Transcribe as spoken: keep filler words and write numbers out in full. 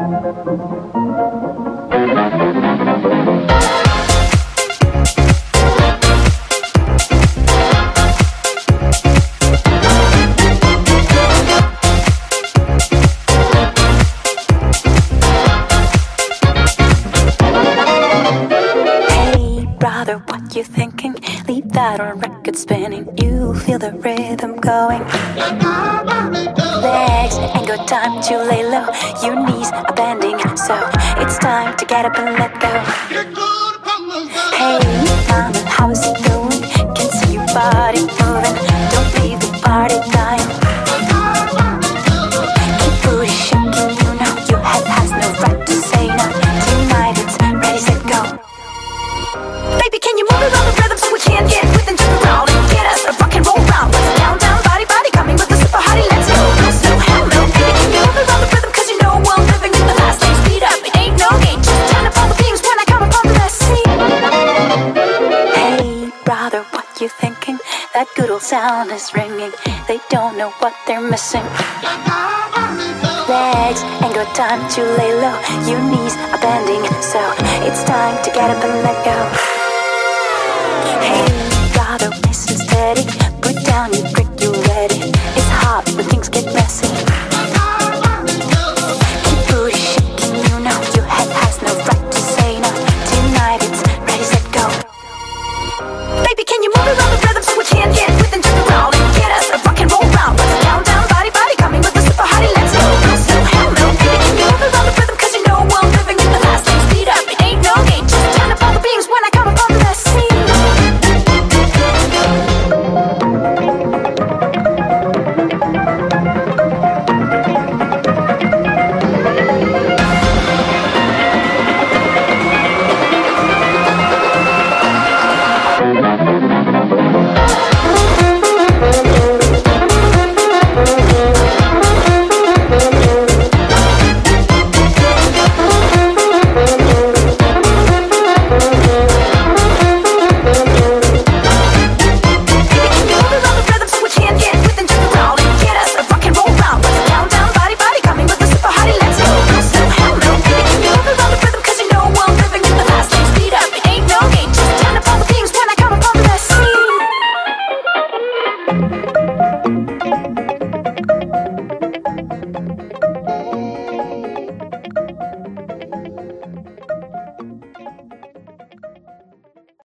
What you thinking? Leave that on record spinning. You feel the rhythm going. Legs ain't got time to lay low. Your knees are bending, so it's time to get up and let go. Hey, mama, how's it going? Can see your body moving. Don't leave the party dying. Keep booty shaking, you know your head has no right to say no. Tonight it's ready, set, go. Baby, can you move around the rhythm so we can get with and jump around and get us a rock and roll round? Let's down, down, body, body, coming with the super hottie. Let's go, go slow, hello. Baby, can you move around the rhythm? Cause you know I'm living in the fast lane. Speed up, it ain't no game. Just turn up all the beams when I come upon the scene. Hey, brother, what you thinking? That good old sound is ringing. They don't know what they're missing. Legs ain't got time to lay low. Your knees are bending, so it's time to get up and let go. Hey, brother, listen steady.